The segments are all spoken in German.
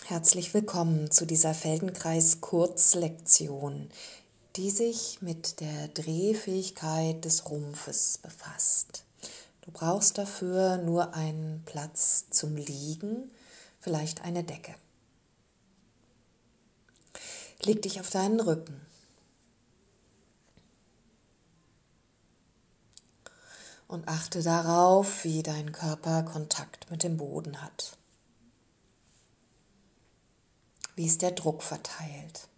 Herzlich willkommen zu dieser Feldenkreis-Kurzlektion, die sich mit der Drehfähigkeit des Rumpfes befasst. Du brauchst dafür nur einen Platz zum Liegen, vielleicht eine Decke. Leg dich auf deinen Rücken. Und achte darauf, wie dein Körper Kontakt mit dem Boden hat. Wie ist der Druck verteilt?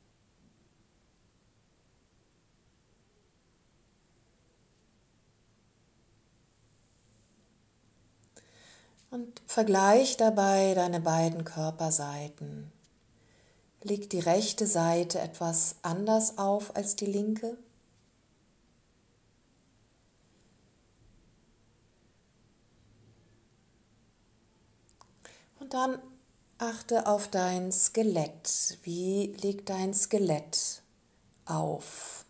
Und vergleich dabei deine beiden Körperseiten. Liegt die rechte Seite etwas anders auf als die linke? Und dann achte auf dein Skelett. Wie liegt dein Skelett auf?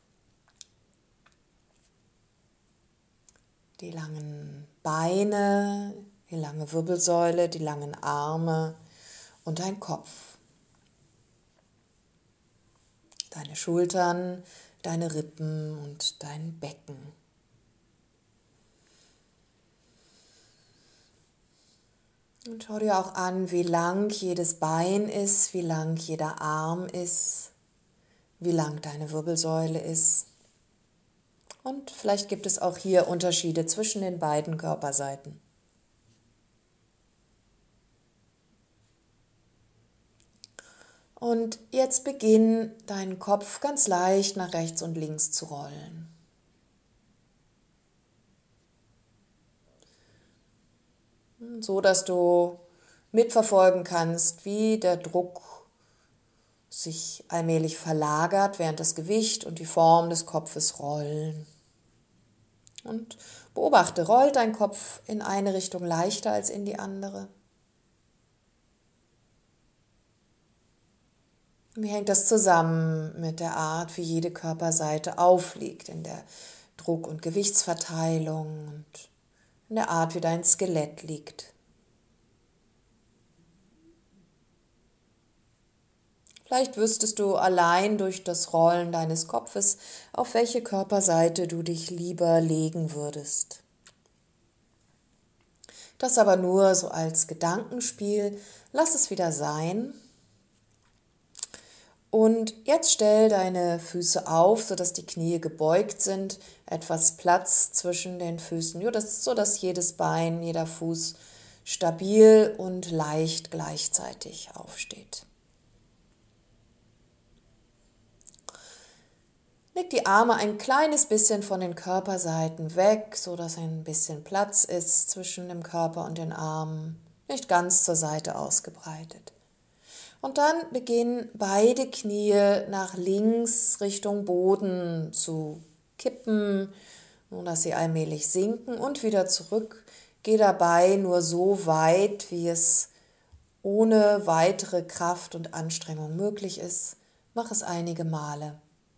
Die langen Beine, die lange Wirbelsäule, die langen Arme und dein Kopf. Deine Schultern, deine Rippen und dein Becken. Und schau dir auch an, wie lang jedes Bein ist, wie lang jeder Arm ist, wie lang deine Wirbelsäule ist. Und vielleicht gibt es auch hier Unterschiede zwischen den beiden Körperseiten. Und jetzt beginn deinen Kopf ganz leicht nach rechts und links zu rollen. So dass du mitverfolgen kannst, wie der Druck sich allmählich verlagert, während das Gewicht und die Form des Kopfes rollen. Und beobachte, rollt dein Kopf in eine Richtung leichter als in die andere? Wie hängt das zusammen mit der Art, wie jede Körperseite aufliegt, in der Druck- und Gewichtsverteilung und in der Art, wie dein Skelett liegt? Vielleicht wüsstest du allein durch das Rollen deines Kopfes, auf welche Körperseite du dich lieber legen würdest. Das aber nur so als Gedankenspiel. Lass es wieder sein. Und jetzt stell deine Füße auf, sodass die Knie gebeugt sind, etwas Platz zwischen den Füßen, so dass jedes Bein, jeder Fuß stabil und leicht gleichzeitig aufsteht. Leg die Arme ein kleines bisschen von den Körperseiten weg, sodass ein bisschen Platz ist zwischen dem Körper und den Armen, nicht ganz zur Seite ausgebreitet. Und dann beginnen beide Knie nach links Richtung Boden zu kippen, nur dass sie allmählich sinken und wieder zurück. Geh dabei nur so weit, wie es ohne weitere Kraft und Anstrengung möglich ist. Mach es einige Male.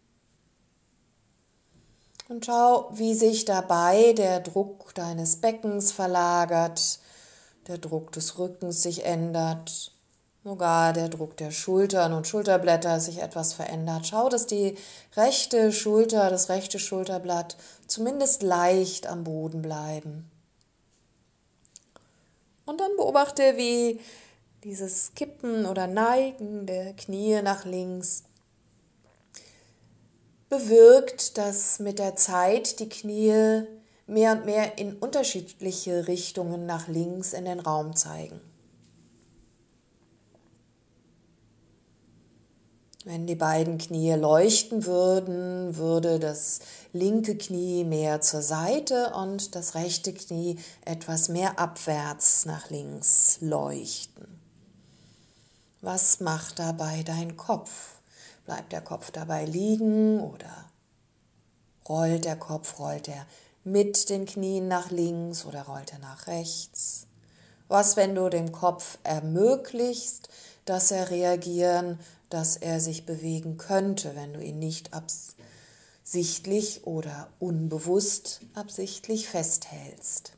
Und schau, wie sich dabei der Druck deines Beckens verlagert, der Druck des Rückens sich ändert. Sogar der Druck der Schultern und Schulterblätter sich etwas verändert. Schau, dass die rechte Schulter, das rechte Schulterblatt zumindest leicht am Boden bleiben. Und dann beobachte, wie dieses Kippen oder Neigen der Knie nach links bewirkt, dass mit der Zeit die Knie mehr und mehr in unterschiedliche Richtungen nach links in den Raum zeigen. Wenn die beiden Knie leuchten würden, würde das linke Knie mehr zur Seite und das rechte Knie etwas mehr abwärts nach links leuchten. Was macht dabei dein Kopf? Bleibt der Kopf dabei liegen oder rollt er mit den Knien nach links oder rollt er nach rechts? Was, wenn du dem Kopf ermöglicht, dass er reagieren, dass er sich bewegen könnte, wenn du ihn nicht absichtlich oder unbewusst absichtlich festhältst?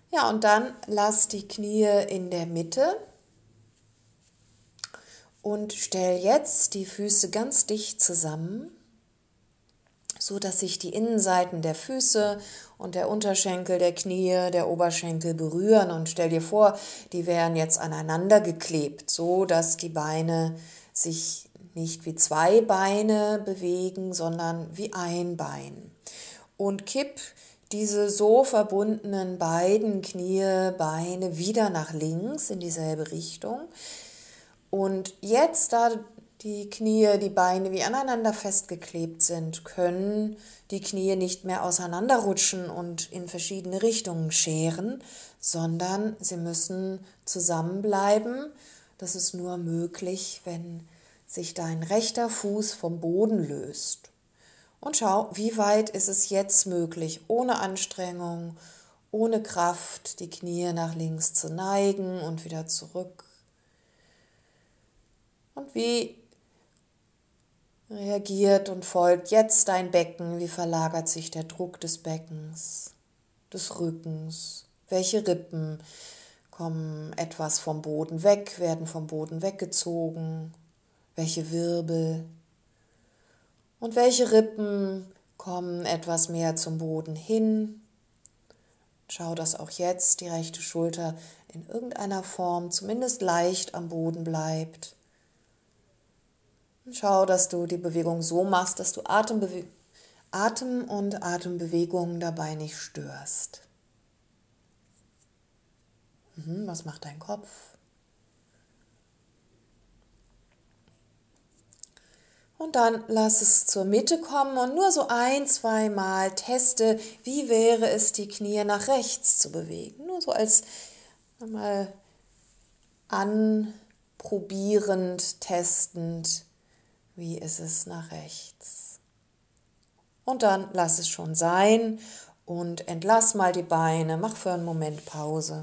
Ja, und dann lass die Knie in der Mitte und stell jetzt die Füße ganz dicht zusammen, so dass sich die Innenseiten der Füße und der Unterschenkel, der Knie, der Oberschenkel berühren, und stell dir vor, die wären jetzt aneinander geklebt, so dass die Beine sich nicht wie zwei Beine bewegen, sondern wie ein Bein. Und kipp diese so verbundenen beiden Knie, Beine wieder nach links in dieselbe Richtung. Und jetzt, da die Knie, die Beine wie aneinander festgeklebt sind, können die Knie nicht mehr auseinanderrutschen und in verschiedene Richtungen scheren, sondern sie müssen zusammenbleiben. Das ist nur möglich, wenn sich dein rechter Fuß vom Boden löst. Und schau, wie weit ist es jetzt möglich, ohne Anstrengung, ohne Kraft, die Knie nach links zu neigen und wieder zurück. Und wie reagiert und folgt jetzt dein Becken? Wie verlagert sich der Druck des Beckens, des Rückens? Welche Rippen kommen etwas vom Boden weg, werden vom Boden weggezogen? Welche Wirbel? Und welche Rippen kommen etwas mehr zum Boden hin? Schau, dass auch jetzt die rechte Schulter in irgendeiner Form zumindest leicht am Boden bleibt. Und schau, dass du die Bewegung so machst, dass du Atem und Atembewegungen dabei nicht störst. Was macht dein Kopf? Und dann lass es zur Mitte kommen und nur so ein-, zweimal teste, wie wäre es, die Knie nach rechts zu bewegen. Nur so als einmal anprobierend, testend, wie ist es nach rechts. Und dann lass es schon sein und entlass mal die Beine, mach für einen Moment Pause.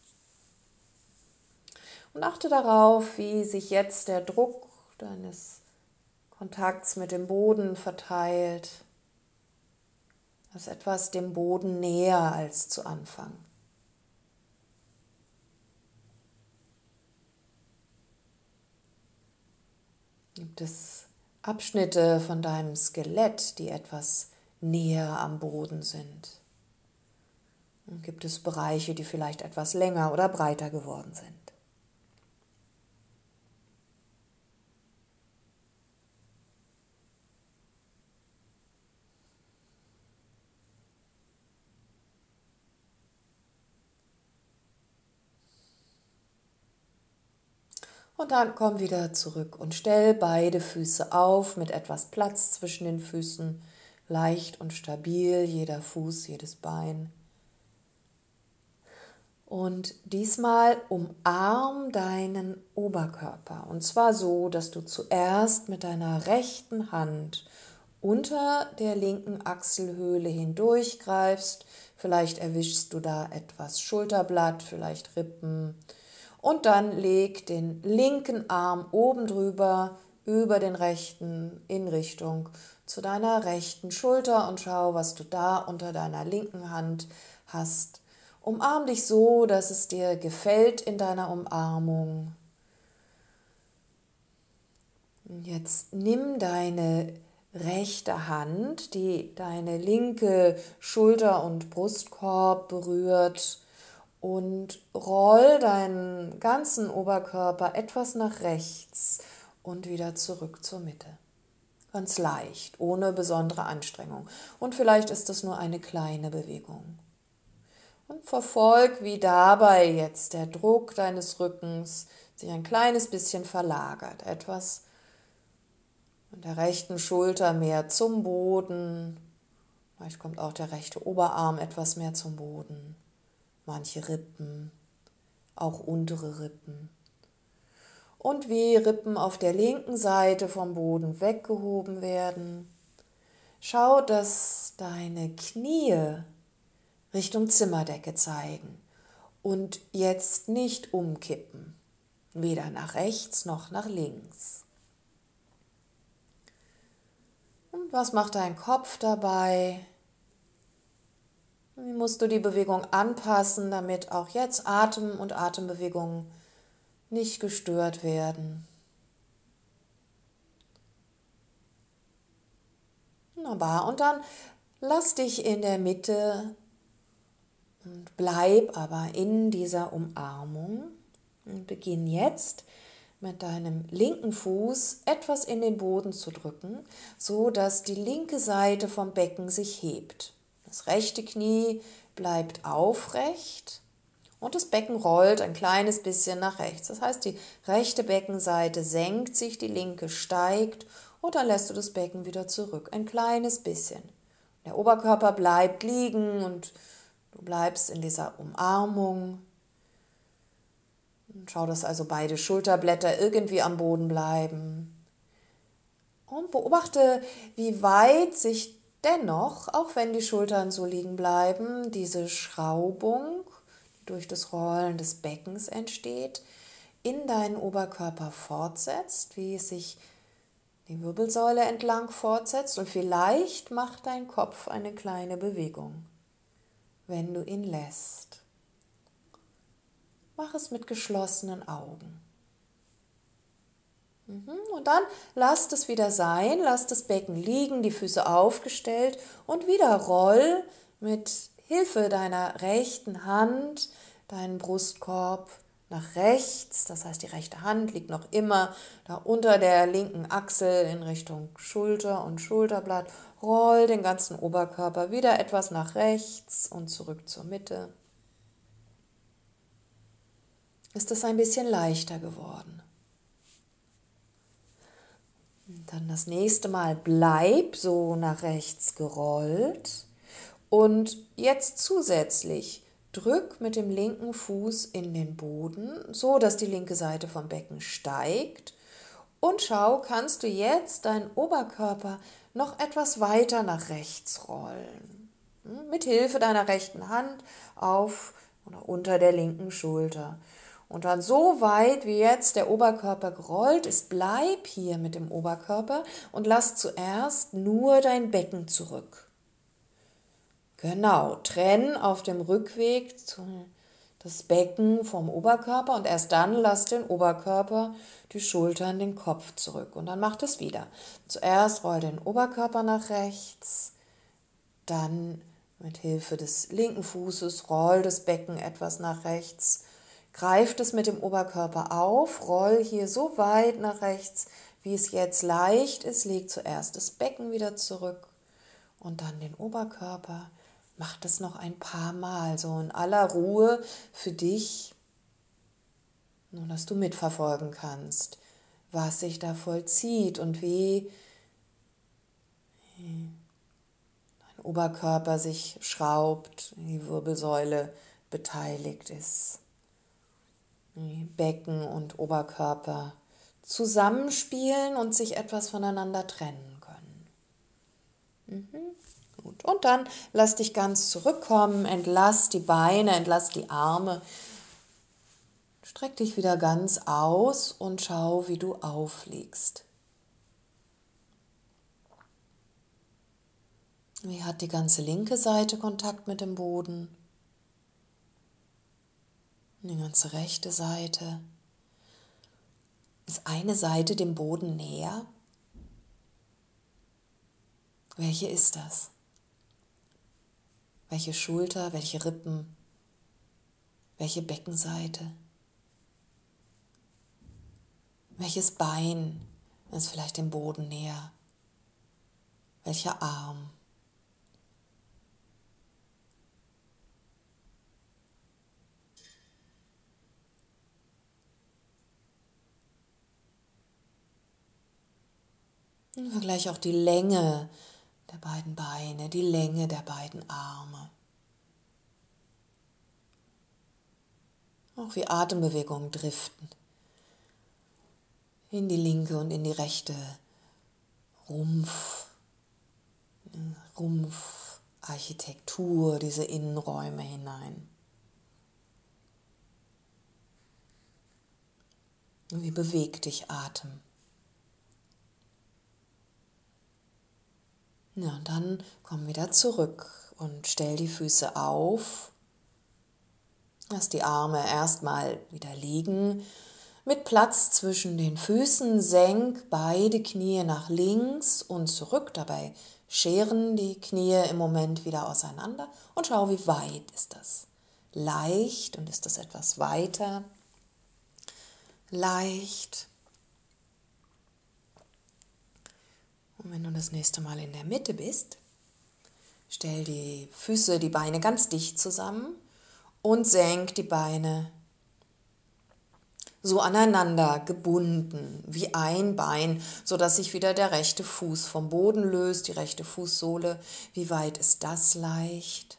Und achte darauf, wie sich jetzt der Druck deines Kontakts mit dem Boden verteilt. Das ist etwas dem Boden näher als zu Anfang. Gibt es Abschnitte von deinem Skelett, die etwas näher am Boden sind? Und gibt es Bereiche, die vielleicht etwas länger oder breiter geworden sind? Und dann komm wieder zurück und stell beide Füße auf mit etwas Platz zwischen den Füßen, leicht und stabil, jeder Fuß, jedes Bein. Und diesmal umarm deinen Oberkörper, und zwar so, dass du zuerst mit deiner rechten Hand unter der linken Achselhöhle hindurchgreifst. Vielleicht erwischst du da etwas Schulterblatt, vielleicht Rippen. Und dann leg den linken Arm oben drüber, über den rechten, in Richtung zu deiner rechten Schulter, und schau, was du da unter deiner linken Hand hast. Umarm dich so, dass es dir gefällt in deiner Umarmung. Und jetzt nimm deine rechte Hand, die deine linke Schulter- und Brustkorb berührt, und roll deinen ganzen Oberkörper etwas nach rechts und wieder zurück zur Mitte. Ganz leicht, ohne besondere Anstrengung. Und vielleicht ist das nur eine kleine Bewegung. Und verfolg, wie dabei jetzt der Druck deines Rückens sich ein kleines bisschen verlagert. Etwas von der rechten Schulter mehr zum Boden. Vielleicht kommt auch der rechte Oberarm etwas mehr zum Boden. Manche Rippen, auch untere Rippen. Und wie Rippen auf der linken Seite vom Boden weggehoben werden. Schau, dass deine Knie Richtung Zimmerdecke zeigen und jetzt nicht umkippen, weder nach rechts noch nach links. Und was macht dein Kopf dabei? Wie musst du die Bewegung anpassen, damit auch jetzt Atem und Atembewegungen nicht gestört werden? Wunderbar. Und dann lass dich in der Mitte und bleib aber in dieser Umarmung. Und beginn jetzt mit deinem linken Fuß etwas in den Boden zu drücken, so dass die linke Seite vom Becken sich hebt. Das rechte Knie bleibt aufrecht und das Becken rollt ein kleines bisschen nach rechts. Das heißt, die rechte Beckenseite senkt sich, die linke steigt und dann lässt du das Becken wieder zurück. Ein kleines bisschen. Der Oberkörper bleibt liegen und du bleibst in dieser Umarmung. Schau, dass also beide Schulterblätter irgendwie am Boden bleiben. Und beobachte, wie weit sich dennoch, auch wenn die Schultern so liegen bleiben, diese Schraubung, die durch das Rollen des Beckens entsteht, in deinen Oberkörper fortsetzt, wie es sich die Wirbelsäule entlang fortsetzt. Und vielleicht macht dein Kopf eine kleine Bewegung, wenn du ihn lässt. Mach es mit geschlossenen Augen. Und dann lass es wieder sein, lass das Becken liegen, die Füße aufgestellt und wieder roll mit Hilfe deiner rechten Hand deinen Brustkorb nach rechts. Das heißt, die rechte Hand liegt noch immer da unter der linken Achsel in Richtung Schulter und Schulterblatt. Roll den ganzen Oberkörper wieder etwas nach rechts und zurück zur Mitte. Ist es ein bisschen leichter geworden? Dann das nächste Mal bleib so nach rechts gerollt und jetzt zusätzlich drück mit dem linken Fuß in den Boden, so dass die linke Seite vom Becken steigt und schau, kannst du jetzt deinen Oberkörper noch etwas weiter nach rechts rollen. Mit Hilfe deiner rechten Hand auf oder unter der linken Schulter. Und dann so weit, wie jetzt der Oberkörper gerollt ist, bleib hier mit dem Oberkörper und lass zuerst nur dein Becken zurück. Genau, trenn auf dem Rückweg das Becken vom Oberkörper und erst dann lass den Oberkörper, die Schultern, den Kopf zurück. Und dann mach das wieder. Zuerst roll den Oberkörper nach rechts, dann mit Hilfe des linken Fußes roll das Becken etwas nach rechts, greif es mit dem Oberkörper auf, roll hier so weit nach rechts, wie es jetzt leicht ist, leg zuerst das Becken wieder zurück und dann den Oberkörper. Mach das noch ein paar Mal, so in aller Ruhe für dich, nur dass du mitverfolgen kannst, was sich da vollzieht und wie dein Oberkörper sich schraubt, die Wirbelsäule beteiligt ist. Wie Becken und Oberkörper zusammenspielen und sich etwas voneinander trennen können. Gut. Und dann lass dich ganz zurückkommen, entlass die Beine, entlass die Arme, streck dich wieder ganz aus und schau, wie du aufliegst. Wie hat die ganze linke Seite Kontakt mit dem Boden? Die ganze rechte Seite. Ist eine Seite dem Boden näher? Welche ist das? Welche Schulter, welche Rippen, welche Beckenseite? Welches Bein ist vielleicht dem Boden näher? Welcher Arm? Und vergleich auch die Länge der beiden Beine, die Länge der beiden Arme. Auch wie Atembewegungen driften in die linke und in die rechte Rumpfarchitektur, diese Innenräume hinein. Und wie bewegt dich Atem? Ja, und dann komm wieder zurück und stell die Füße auf. Lass die Arme erstmal wieder liegen. Mit Platz zwischen den Füßen senk beide Knie nach links und zurück. Dabei scheren die Knie im Moment wieder auseinander und schau, wie weit ist das. Leicht und ist das etwas weiter? Leicht. Und wenn du das nächste Mal in der Mitte bist, stell die Füße, die Beine ganz dicht zusammen und senk die Beine so aneinander gebunden wie ein Bein, sodass sich wieder der rechte Fuß vom Boden löst, die rechte Fußsohle. Wie weit ist das leicht?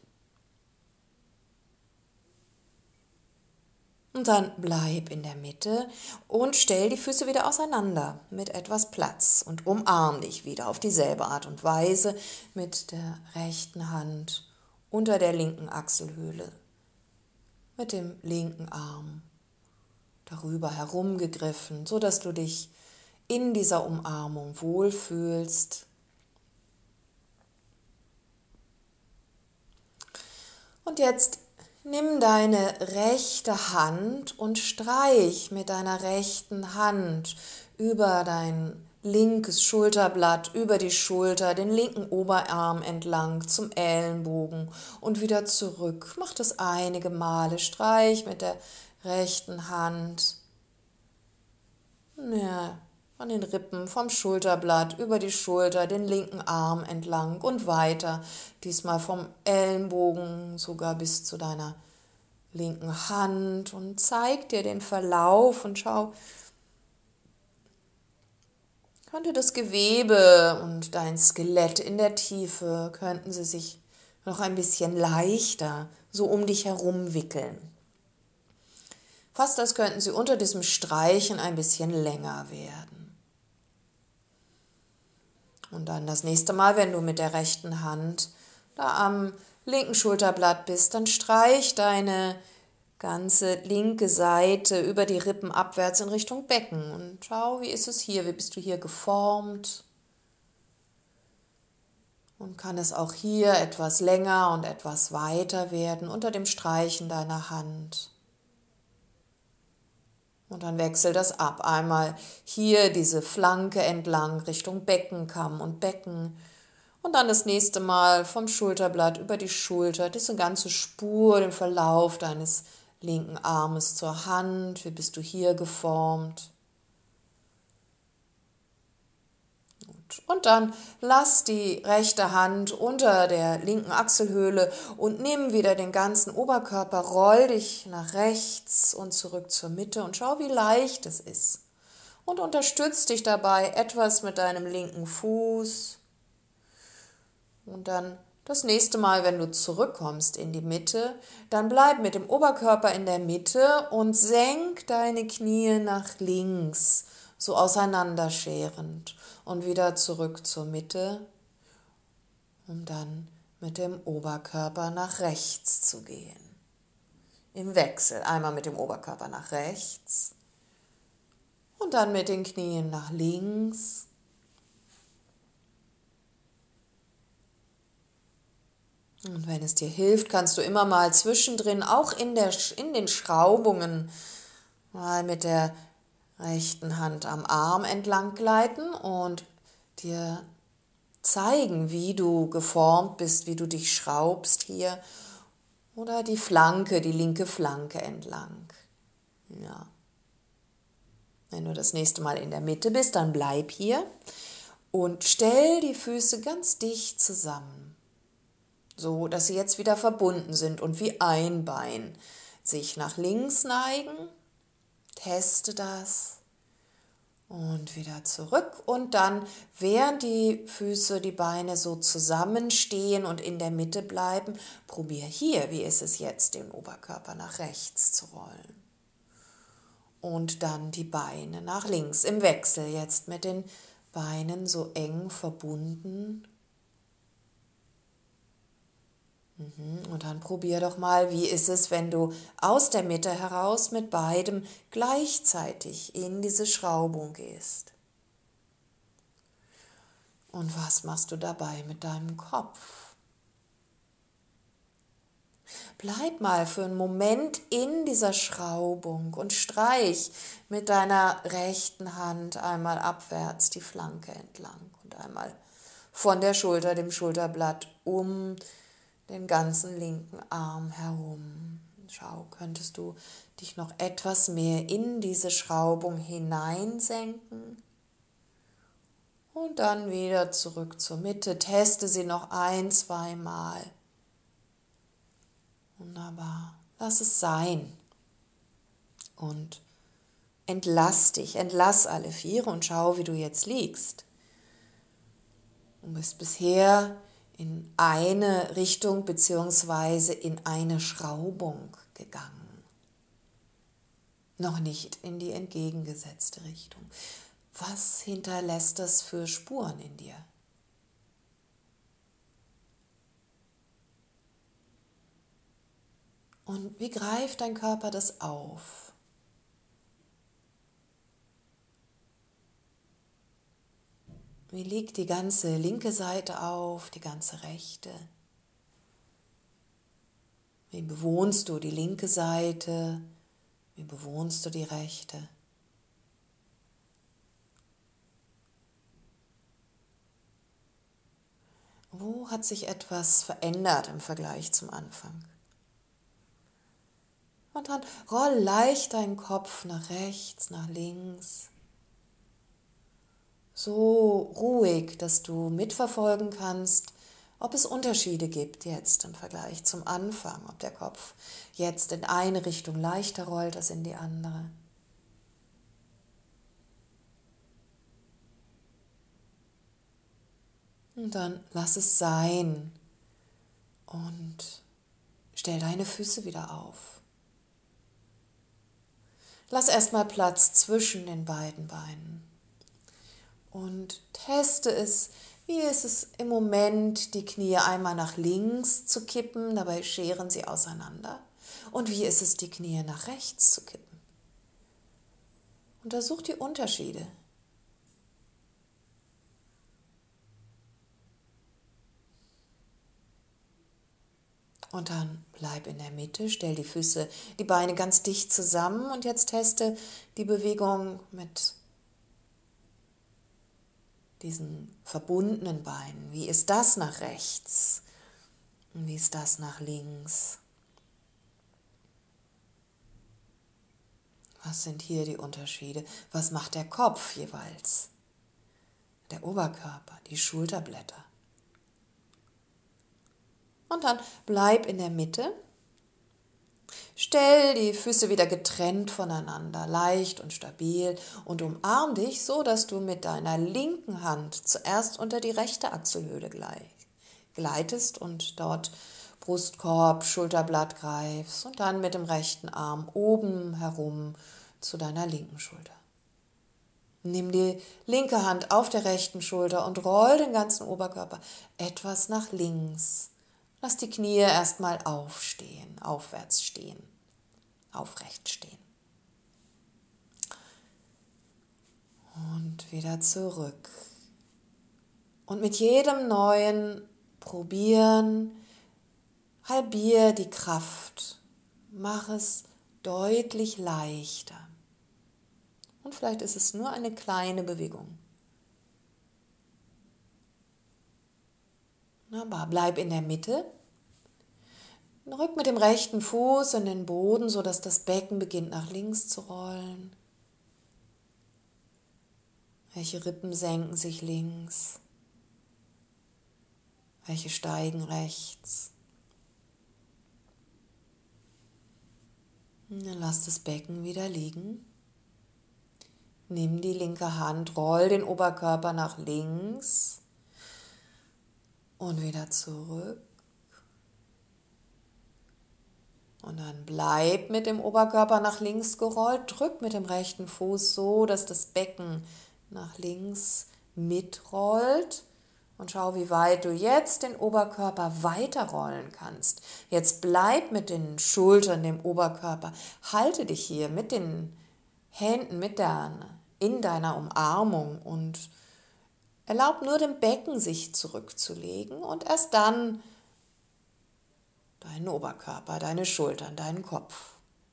Und dann bleib in der Mitte und stell die Füße wieder auseinander mit etwas Platz und umarm dich wieder auf dieselbe Art und Weise mit der rechten Hand unter der linken Achselhöhle, mit dem linken Arm darüber herumgegriffen, so dass du dich in dieser Umarmung wohlfühlst. Und jetzt nimm deine rechte Hand und streich mit deiner rechten Hand über dein linkes Schulterblatt, über die Schulter, den linken Oberarm entlang zum Ellenbogen und wieder zurück. Mach das einige Male. Streich mit der rechten Hand, ja, von den Rippen, vom Schulterblatt, über die Schulter, den linken Arm entlang und weiter. Diesmal vom Ellenbogen sogar bis zu deiner linken Hand und zeig dir den Verlauf und schau, könnte das Gewebe und dein Skelett in der Tiefe, könnten sie sich noch ein bisschen leichter so um dich herum wickeln. Fast als könnten sie unter diesem Streichen ein bisschen länger werden. Und dann das nächste Mal, wenn du mit der rechten Hand da am linken Schulterblatt bist, dann streich deine ganze linke Seite über die Rippen abwärts in Richtung Becken und schau, wie ist es hier, wie bist du hier geformt und kann es auch hier etwas länger und etwas weiter werden unter dem Streichen deiner Hand. Und dann wechsel das ab. Einmal hier diese Flanke entlang Richtung Beckenkamm und Becken. Und dann das nächste Mal vom Schulterblatt über die Schulter, diese ganze Spur, den Verlauf deines linken Armes zur Hand. Wie bist du hier geformt? Und dann lass die rechte Hand unter der linken Achselhöhle und nimm wieder den ganzen Oberkörper, roll dich nach rechts und zurück zur Mitte und schau, wie leicht es ist. Und unterstütz dich dabei etwas mit deinem linken Fuß. Und dann das nächste Mal, wenn du zurückkommst in die Mitte, dann bleib mit dem Oberkörper in der Mitte und senk deine Knie nach links, so auseinanderscherend und wieder zurück zur Mitte, um dann mit dem Oberkörper nach rechts zu gehen. Im Wechsel, einmal mit dem Oberkörper nach rechts und dann mit den Knien nach links. Und wenn es dir hilft, kannst du immer mal zwischendrin, auch in den Schraubungen, mal mit der rechten Hand am Arm entlang gleiten und dir zeigen, wie du geformt bist, wie du dich schraubst hier. Oder die Flanke, die linke Flanke entlang. Ja. Wenn du das nächste Mal in der Mitte bist, dann bleib hier und stell die Füße ganz dicht zusammen, so dass sie jetzt wieder verbunden sind und wie ein Bein sich nach links neigen. Teste das. Und wieder zurück und dann, während die Füße, die Beine so zusammenstehen und in der Mitte bleiben, probier hier, wie ist es jetzt, den Oberkörper nach rechts zu rollen. Und dann die Beine nach links im Wechsel, jetzt mit den Beinen so eng verbunden. Und dann probier doch mal, wie ist es, wenn du aus der Mitte heraus mit beidem gleichzeitig in diese Schraubung gehst. Und was machst du dabei mit deinem Kopf? bleib mal für einen Moment in dieser Schraubung und streich mit deiner rechten Hand einmal abwärts die Flanke entlang und einmal von der Schulter, dem Schulterblatt, um den ganzen linken Arm herum. Schau, könntest du dich noch etwas mehr in diese Schraubung hineinsenken? Und dann wieder zurück zur Mitte. Teste sie noch ein-, zweimal. Wunderbar. Lass es sein. Und entlass dich, entlass alle Viere und schau, wie du jetzt liegst. Du bist bisher in eine Richtung bzw. in eine Schraubung gegangen. Noch nicht in die entgegengesetzte Richtung. Was hinterlässt das für Spuren in dir? Und wie greift dein Körper das auf? Wie liegt die ganze linke Seite auf, die ganze rechte? Wie bewohnst du die linke Seite? Wie bewohnst du die rechte? Wo hat sich etwas verändert im Vergleich zum Anfang? Und dann roll leicht deinen Kopf nach rechts, nach links. So ruhig, dass du mitverfolgen kannst, ob es Unterschiede gibt jetzt im Vergleich zum Anfang, ob der Kopf jetzt in eine Richtung leichter rollt als in die andere. Und dann lass es sein und stell deine Füße wieder auf. Lass erstmal Platz zwischen den beiden Beinen und teste es. Wie ist es im Moment, die Knie einmal nach links zu kippen, dabei scheren sie auseinander? Und wie ist es, die Knie nach rechts zu kippen? Untersuch die Unterschiede. Und dann bleib in der Mitte, stell die Füße, die Beine ganz dicht zusammen und jetzt teste die Bewegung mit diesen verbundenen Beinen. Wie ist das nach rechts? Und wie ist das nach links? Was sind hier die Unterschiede? Was macht der Kopf jeweils? Der Oberkörper, die Schulterblätter. Und dann bleib in der Mitte. Stell die Füße wieder getrennt voneinander, leicht und stabil und umarm dich so, dass du mit deiner linken Hand zuerst unter die rechte Achselhöhle gleitest und dort Brustkorb, Schulterblatt greifst und dann mit dem rechten Arm oben herum zu deiner linken Schulter. Nimm die linke Hand auf der rechten Schulter und roll den ganzen Oberkörper etwas nach links. Lass die Knie erstmal aufstehen, aufwärts stehen, aufrecht stehen. Und wieder zurück. Und mit jedem neuen Probieren halbier die Kraft. Mach es deutlich leichter. Und vielleicht ist es nur eine kleine Bewegung. Aber bleib in der Mitte. Rück mit dem rechten Fuß in den Boden, sodass das Becken beginnt nach links zu rollen. Welche Rippen senken sich links? Welche steigen rechts? Und dann lass das Becken wieder liegen. Nimm die linke Hand, roll den Oberkörper nach links und wieder zurück. Und dann bleib mit dem Oberkörper nach links gerollt, drück mit dem rechten Fuß so, dass das Becken nach links mitrollt und schau, wie weit du jetzt den Oberkörper weiterrollen kannst. Jetzt bleib mit den Schultern, dem Oberkörper, halte dich hier mit den Händen in deiner Umarmung und erlaub nur dem Becken sich zurückzulegen und erst dann deinen Oberkörper, deine Schultern, deinen Kopf.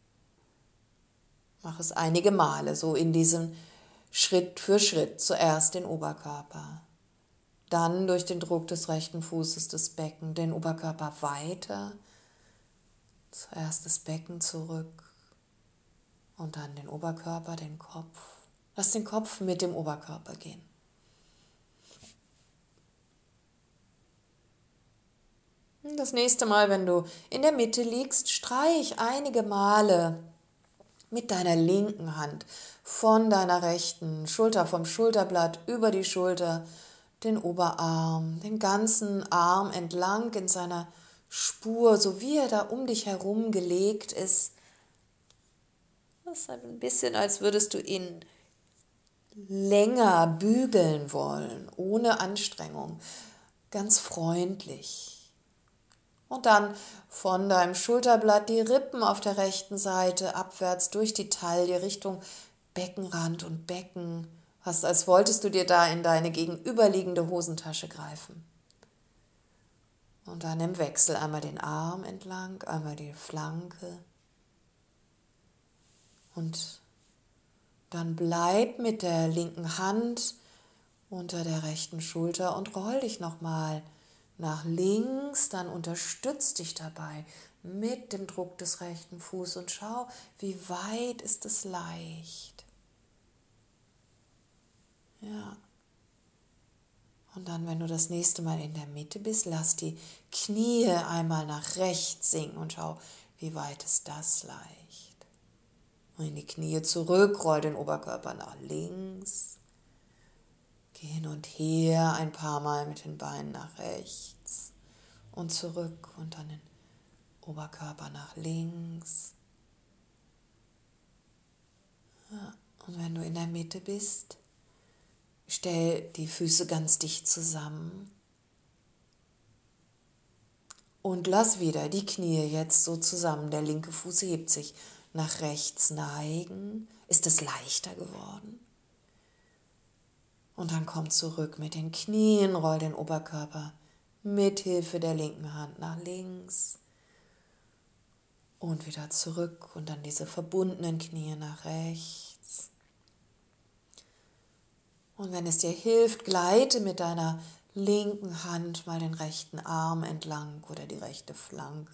Mach es einige Male, so in diesem Schritt für Schritt. Zuerst den Oberkörper, dann durch den Druck des rechten Fußes das Becken, den Oberkörper weiter, zuerst das Becken zurück und dann den Oberkörper, den Kopf. Lass den Kopf mit dem Oberkörper gehen. Das nächste Mal, wenn du in der Mitte liegst, streich einige Male mit deiner linken Hand von deiner rechten Schulter, vom Schulterblatt über die Schulter, den Oberarm, den ganzen Arm entlang in seiner Spur, so wie er da um dich herum gelegt ist. Das ist ein bisschen, als würdest du ihn länger bügeln wollen, ohne Anstrengung, ganz freundlich. Und dann von deinem Schulterblatt die Rippen auf der rechten Seite abwärts durch die Taille Richtung Beckenrand und Becken, fast als wolltest du dir da in deine gegenüberliegende Hosentasche greifen. Und dann im Wechsel einmal den Arm entlang, einmal die Flanke. Und dann bleib mit der linken Hand unter der rechten Schulter und roll dich nochmal nach links, dann unterstütz dich dabei mit dem Druck des rechten Fußes und schau, wie weit ist es leicht. Ja. Und dann, wenn du das nächste Mal in der Mitte bist, lass die Knie einmal nach rechts sinken und schau, wie weit ist das leicht. Und in die Knie zurück, roll den Oberkörper nach links. Geh hin und her ein paar Mal mit den Beinen nach rechts und zurück und dann den Oberkörper nach links. Ja. Und wenn du in der Mitte bist, stell die Füße ganz dicht zusammen und lass wieder die Knie jetzt so zusammen. Der linke Fuß hebt sich nach rechts neigen. Ist es leichter geworden? Und dann komm zurück mit den Knien, roll den Oberkörper mit Hilfe der linken Hand nach links und wieder zurück und dann diese verbundenen Knie nach rechts. Und wenn es dir hilft, gleite mit deiner linken Hand mal den rechten Arm entlang oder die rechte Flanke.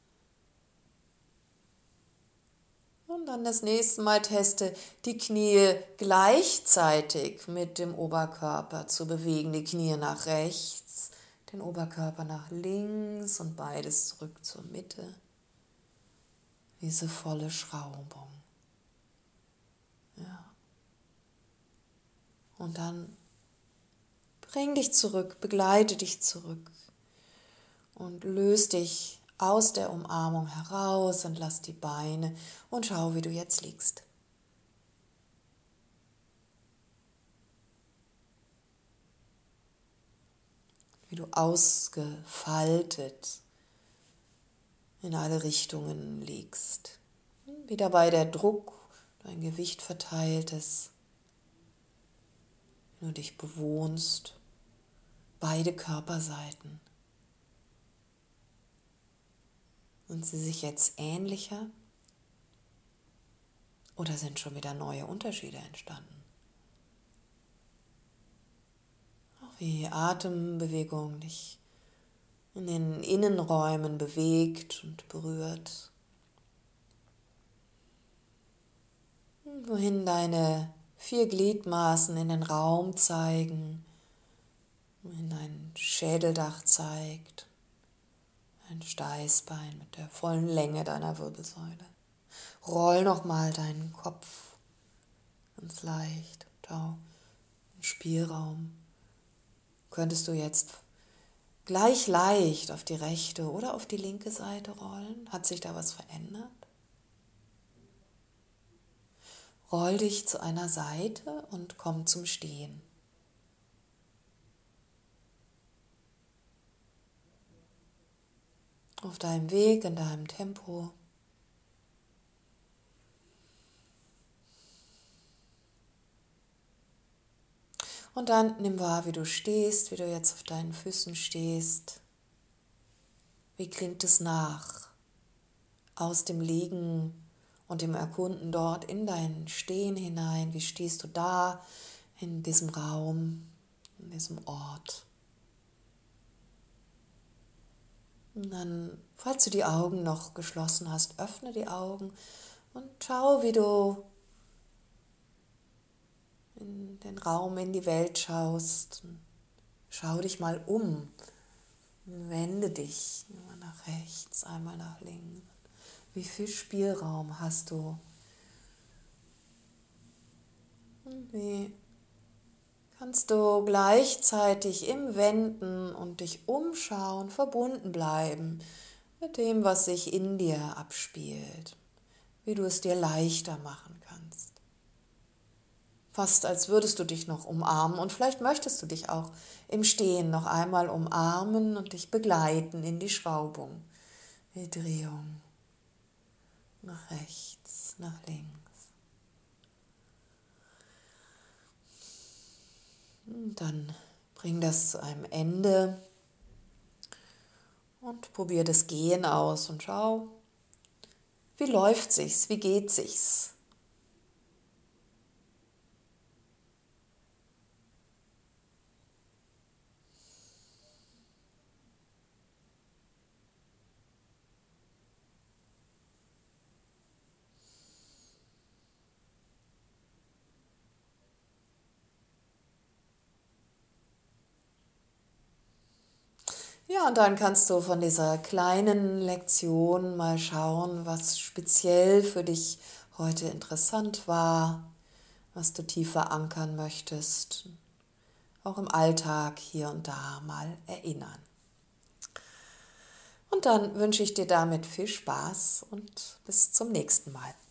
Und dann das nächste Mal teste, die Knie gleichzeitig mit dem Oberkörper zu bewegen. Die Knie nach rechts, den Oberkörper nach links und beides zurück zur Mitte. Diese volle Schraubung. Ja. Und dann bring dich zurück, begleite dich zurück und löse dich aus der Umarmung heraus und lass die Beine und schau, wie du jetzt liegst. Wie du ausgefaltet in alle Richtungen liegst. Wie dabei der Druck, dein Gewicht verteilt ist, wie du dich bewohnst, beide Körperseiten. Sind sie sich jetzt ähnlicher oder sind schon wieder neue Unterschiede entstanden? Auch wie Atembewegung dich in den Innenräumen bewegt und berührt. Wohin deine 4 Gliedmaßen in den Raum zeigen, wohin dein Schädeldach zeigt, ein Steißbein mit der vollen Länge deiner Wirbelsäule. Roll nochmal deinen Kopf ganz leicht. Schau, im Spielraum. Könntest du jetzt gleich leicht auf die rechte oder auf die linke Seite rollen? Hat sich da was verändert? Roll dich zu einer Seite und komm zum Stehen. Auf deinem Weg, in deinem Tempo. Und dann nimm wahr, wie du stehst, wie du jetzt auf deinen Füßen stehst, Wie klingt es nach aus dem Liegen und dem Erkunden dort in dein Stehen hinein? Wie stehst du da in diesem Raum, in diesem Ort? Und dann, falls du die Augen noch geschlossen hast, öffne die Augen und schau, wie du in den Raum, in die Welt schaust. Schau dich mal um. Wende dich einmal nach rechts, einmal nach links. Wie viel Spielraum hast du? Und wie kannst du gleichzeitig im Wenden und dich umschauen verbunden bleiben mit dem, was sich in dir abspielt, wie du es dir leichter machen kannst. Fast als würdest du dich noch umarmen und vielleicht möchtest du dich auch im Stehen noch einmal umarmen und dich begleiten in die Schraubung, die Drehung nach rechts, nach links. Und dann bring das zu einem Ende und probier das Gehen aus und schau, wie läuft sich's, wie geht sich's. Ja, und dann kannst du von dieser kleinen Lektion mal schauen, was speziell für dich heute interessant war, was du tiefer verankern möchtest, auch im Alltag hier und da mal erinnern. Und dann wünsche ich dir damit viel Spaß und bis zum nächsten Mal.